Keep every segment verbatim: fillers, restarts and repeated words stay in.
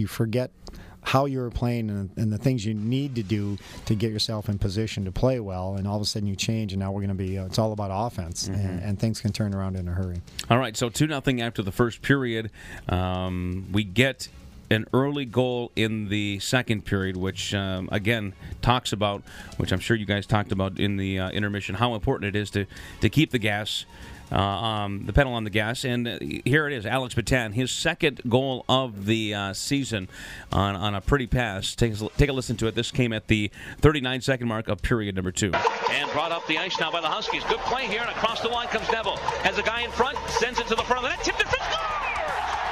you forget how you were playing and, and the things you need to do to get yourself in position to play well, and all of a sudden you change, and now we're going to be, uh, it's all about offense, mm-hmm. and, and things can turn around in a hurry. All right, so two nothing after the first period. Um, we get an early goal in the second period, which, um, again, talks about, which I'm sure you guys talked about in the uh, intermission, how important it is to, to keep the gas Uh, um, the pedal on the gas, and uh, here it is, Alex Patan, his second goal of the uh, season on, on a pretty pass. Take, take a listen to it. This came at the thirty-nine second mark of period number two. And brought up the ice now by the Huskies. Good play here, and across the line comes Neville. Has a guy in front, sends it to the front of the net, tipped it for scores!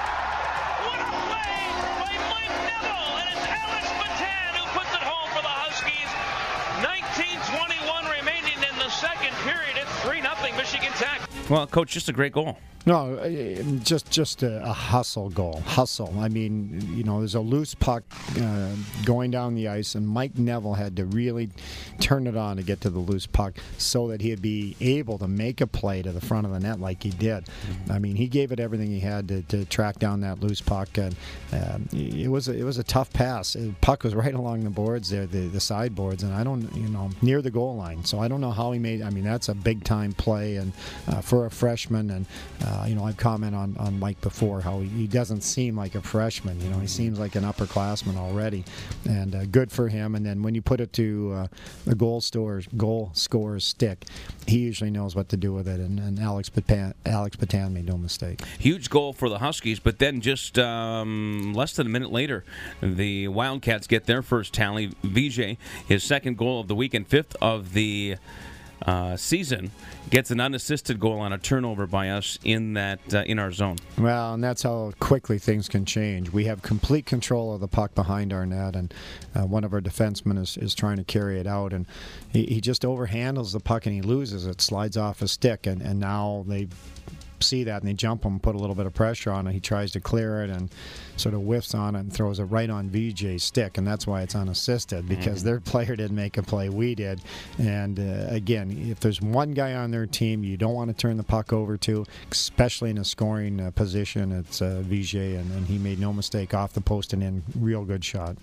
What a play by Mike Neville, and it's Alex Patan who puts it home for the Huskies. nineteen twenty-one remaining in the second period. It's three nothing Michigan Tech. Well, Coach, just a great goal. No, just just a, a hustle goal. Hustle. I mean, you know, there's a loose puck uh, going down the ice, and Mike Neville had to really turn it on to get to the loose puck so that he'd be able to make a play to the front of the net like he did. Mm-hmm. I mean, he gave it everything he had to, to track down that loose puck, and uh, it was a, it was a tough pass. The puck was right along the boards there, the the sideboards, and I don't, you know, near the goal line. So I don't know how he made. I mean, that's a big time play, and uh, for a freshman, and. Uh, Uh, you know, I've commented on, on Mike before how he, he doesn't seem like a freshman. You know, he seems like an upperclassman already, and uh, good for him. And then when you put it to uh, the goal scorer's goal scorer's stick, he usually knows what to do with it. And, and Alex Patan, Alex Patan made no mistake. Huge goal for the Huskies, but then just um, less than a minute later, the Wildcats get their first tally. Vijay, his second goal of the week and fifth of the Uh, season, gets an unassisted goal on a turnover by us in that uh, in our zone. Well, and that's how quickly things can change. We have complete control of the puck behind our net, and uh, one of our defensemen is, is trying to carry it out, and he, he just overhandles the puck and he loses it, slides off his stick, and, and now they see that and they jump him, put a little bit of pressure on it. He tries to clear it and sort of whiffs on it and throws it right on V J's stick, and that's why it's unassisted, because mm-hmm. their player didn't make a play, we did. And uh, again, if there's one guy on their team you don't want to turn the puck over to, especially in a scoring uh, position, it's uh, V J, and, and he made no mistake off the post and in. Real good shot.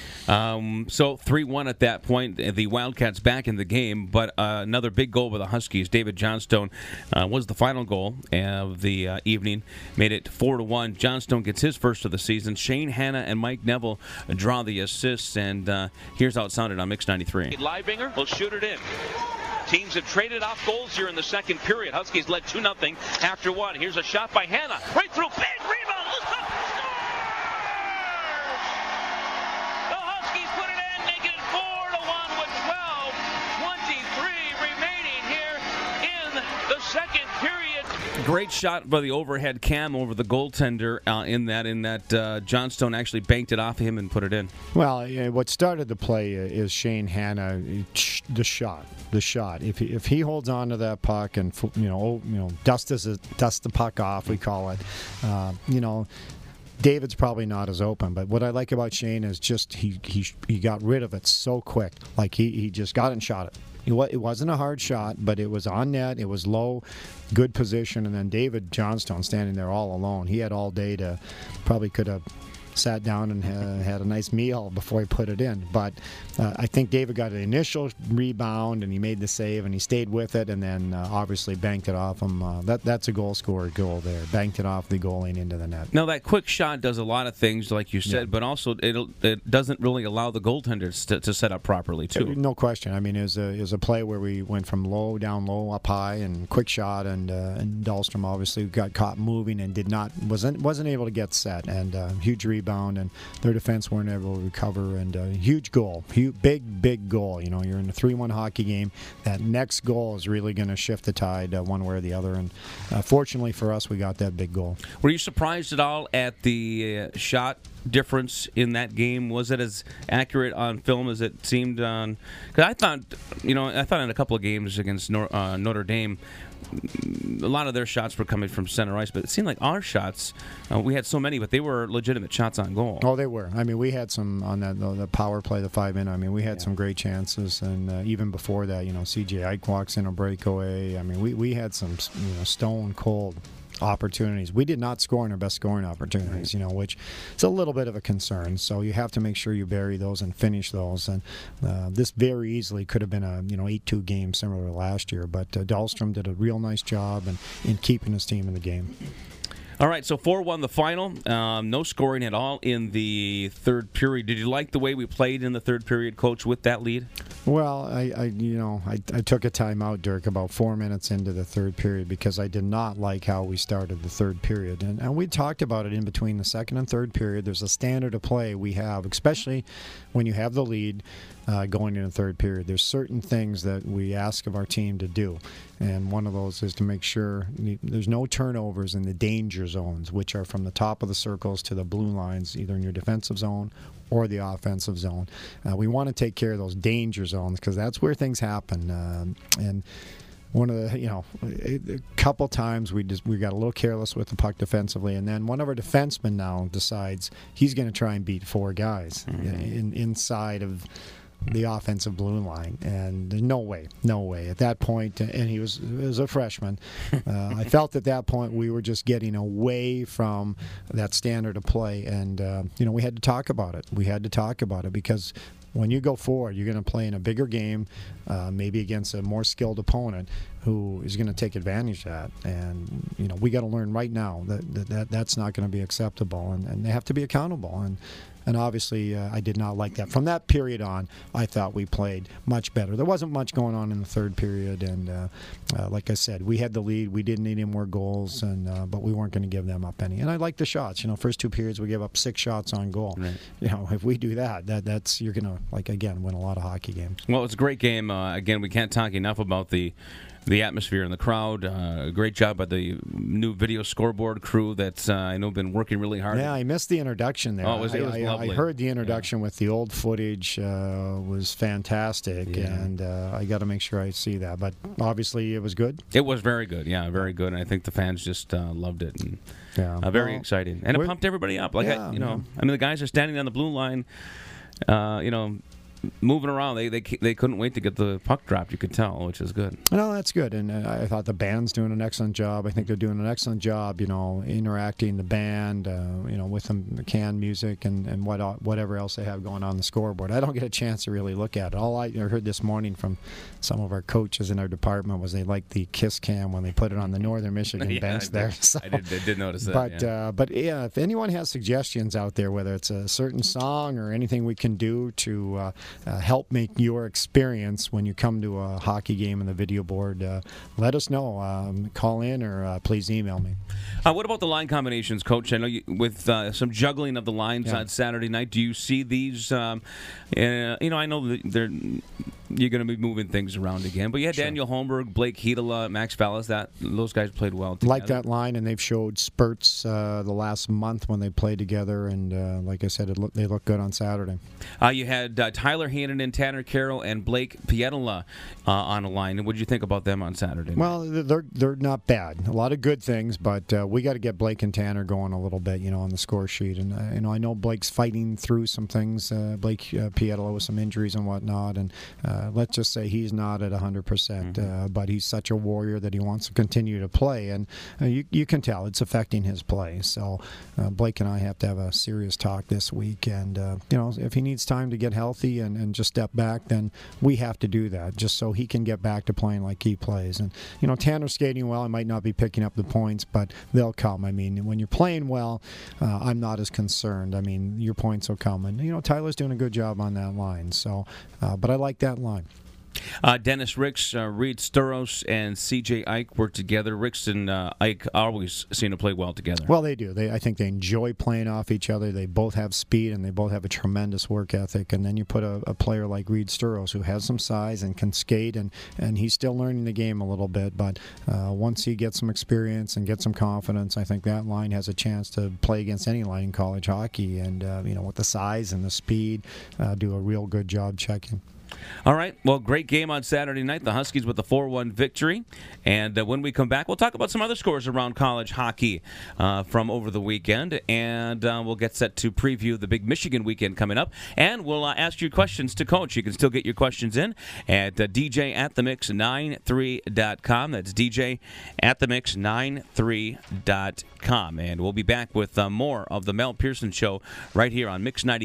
Um, so three one at that point. The Wildcats back in the game, but uh, another big goal by the Huskies. David Johnstone uh, was the final goal of the uh, evening. Made it four to one. Johnstone gets his first of the season. Shane Hanna and Mike Neville draw the assists, and uh, here's how it sounded on Mix ninety-three. Leibinger will shoot it in. Teams have traded off goals here in the second period. Huskies led two nothing after one. Here's a shot by Hanna. Right through. Big rebound. Look up. Second period. Great shot by the overhead cam over the goaltender uh, in that in that uh, Johnstone actually banked it off him and put it in. Well, yeah, what started the play is Shane Hanna, the shot, the shot. If he, if he holds on to that puck and you know you know dust is a, dust the puck off, we call it. Uh, you know. David's probably not as open, but what I like about Shane is just he he he got rid of it so quick. Like he, he just got it and shot it. It wasn't a hard shot, but it was on net. It was low, good position, and then David Johnstone standing there all alone. He had all day to probably could have sat down and uh, had a nice meal before he put it in. But uh, I think David got an initial rebound, and he made the save, and he stayed with it, and then uh, obviously banked it off him. Uh, that That's a goal scorer goal there. Banked it off the goalie and into the net. Now, that quick shot does a lot of things, like you said, yeah. but also it it doesn't really allow the goaltenders to, to set up properly, too. No question. I mean, it was, a, it was a play where we went from low, down low, up high, and quick shot, and uh, and Dahlstrom obviously got caught moving and did not wasn't wasn't able to get set, and uh, huge rebound, and their defense weren't able to recover, and a huge goal, huge, big, big goal. You know, you're in a three one hockey game. That next goal is really going to shift the tide uh, one way or the other, and uh, fortunately for us, we got that big goal. Were you surprised at all at the uh, shot difference in that game? Was it as accurate on film as it seemed on? Because I thought, you know, I thought in a couple of games against Nor- uh, Notre Dame, a lot of their shots were coming from center ice, but it seemed like our shots, uh, we had so many, but they were legitimate shots on goal. Oh, they were. I mean, we had some on that the, the power play, the five in. I mean, we had yeah. some great chances, and uh, even before that, you know, C J Ike walks in a breakaway. I mean, we, we had some, you know, stone cold opportunities. We did not score in our best scoring opportunities, you know, which is a little bit of a concern. So you have to make sure you bury those and finish those. And uh, this very easily could have been a you know eight two game similar to last year. But uh, Dahlstrom did a real nice job in, in keeping his team in the game. All right, so four one the final. Um, no scoring at all in the third period. Did you like the way we played in the third period, Coach, with that lead? Well, I, I you know, I, I took a timeout, Dirk, about four minutes into the third period because I did not like how we started the third period. And, and we talked about it in between the second and third period. There's a standard of play we have, especially when you have the lead uh, going in the third period. There's certain things that we ask of our team to do. And one of those is to make sure there's no turnovers in the danger zones, which are from the top of the circles to the blue lines, either in your defensive zone or the offensive zone. Uh, we want to take care of those danger zones because that's where things happen. Um, and one of the, you know, a, a couple times we just we got a little careless with the puck defensively, and then one of our defensemen now decides he's going to try and beat four guys mm-hmm. in, inside of the offensive blue line, and there's no way, no way at that point. And he was, was a freshman. Uh, I felt at that point we were just getting away from that standard of play, and uh, you know we had to talk about it. We had to talk about it because when you go forward, you're going to play in a bigger game, uh, maybe against a more skilled opponent who is going to take advantage of that. And, you know, we got to learn right now that, that, that that's not going to be acceptable, and, and they have to be accountable. And and obviously, uh, I did not like that. From that period on, I thought we played much better. There wasn't much going on in the third period, and uh, uh, like I said, we had the lead. We didn't need any more goals, and uh, but we weren't going to give them up any. And I like the shots. You know, first two periods we gave up six shots on goal. Right. You know, if we do that, that that's you're going to, like, again, win a lot of hockey games. Well, it's a great game. Uh, again, we can't talk enough about the the atmosphere in the crowd. Uh, great job by the new video scoreboard crew that's uh, I know been working really hard. Yeah, I missed the introduction there. Oh, it was, it was I, lovely. I heard the introduction yeah. with the old footage uh, was fantastic, yeah. and uh, I got to make sure I see that. But obviously, it was good. It was very good. Yeah, very good. And I think the fans just uh, loved it. And, yeah, uh, very well, exciting, and it pumped everybody up. Like yeah, I, you know, yeah. I mean, the guys are standing on the blue line. Uh, you know. Moving around, they, they they couldn't wait to get the puck dropped. You could tell, which is good. No, that's good, and uh, I thought the band's doing an excellent job. I think they're doing an excellent job, you know, interacting the band, uh, you know, with them, the canned music and and what whatever else they have going on the scoreboard. I don't get a chance to really look at it. All I heard this morning from some of our coaches in our department was they liked the Kiss Cam when they put it on the Northern Michigan yeah, bench I there. Did, so, I did, I did notice that. But yeah. Uh, but yeah, if anyone has suggestions out there, whether it's a certain song or anything we can do to uh, uh, help make your experience when you come to a hockey game on the video board, uh, let us know. Um, call in or uh, please email me. Uh, what about the line combinations, Coach? I know you, with uh, some juggling of the lines yeah. on Saturday night, do you see these? Um, uh, you know, I know that they're you're going to be moving things around again, but you had sure. Daniel Holmberg, Blake Hedela, Max Vallis. That those guys played well together. Like that line, and they've showed spurts uh, the last month when they played together, and uh, like I said, it look, they look good on Saturday. Uh, you had uh, Tyler Hannon and Tanner Carroll and Blake Pietila uh, on a line. What did you think about them on Saturday? Well, they're they're not bad. A lot of good things, but uh, we got to get Blake and Tanner going a little bit, you know, on the score sheet. And uh, you know, I know Blake's fighting through some things. Uh, Blake uh, Pietila with some injuries and whatnot, and uh, let's just say he's not at one hundred percent. Mm-hmm. Uh, but he's such a warrior that he wants to continue to play, and uh, you you can tell it's affecting his play. So uh, Blake and I have to have a serious talk this week, and uh, you know, if he needs time to get healthy and, and just step back, then we have to do that just so he can get back to playing like he plays. And you know, Tanner's skating well. I might not be picking up the points, but they'll come. I mean, when you're playing well, uh, I'm not as concerned. I mean, your points will come, and you know, Tyler's doing a good job on that line. So, uh, but I like that line. Uh, Dennis Ricks, uh, Reed Sturos, and C J Ike work together. Ricks and uh, Ike always seem to play well together. Well, they do. They, I think they enjoy playing off each other. They both have speed, and they both have a tremendous work ethic. And then you put a, a player like Reed Sturos, who has some size and can skate, and, and he's still learning the game a little bit. But uh, once he gets some experience and gets some confidence, I think that line has a chance to play against any line in college hockey. And, uh, you know, with the size and the speed, uh, do a real good job checking. All right. Well, great game on Saturday night. The Huskies with the four one victory. And uh, when we come back, we'll talk about some other scores around college hockey uh, from over the weekend. And uh, we'll get set to preview the big Michigan weekend coming up. And we'll uh, ask you questions to Coach. You can still get your questions in at uh, D J at the mix ninety-three dot com. That's D J at the mix ninety-three dot com. And we'll be back with uh, more of the Mel Pearson Show right here on Mix ninety.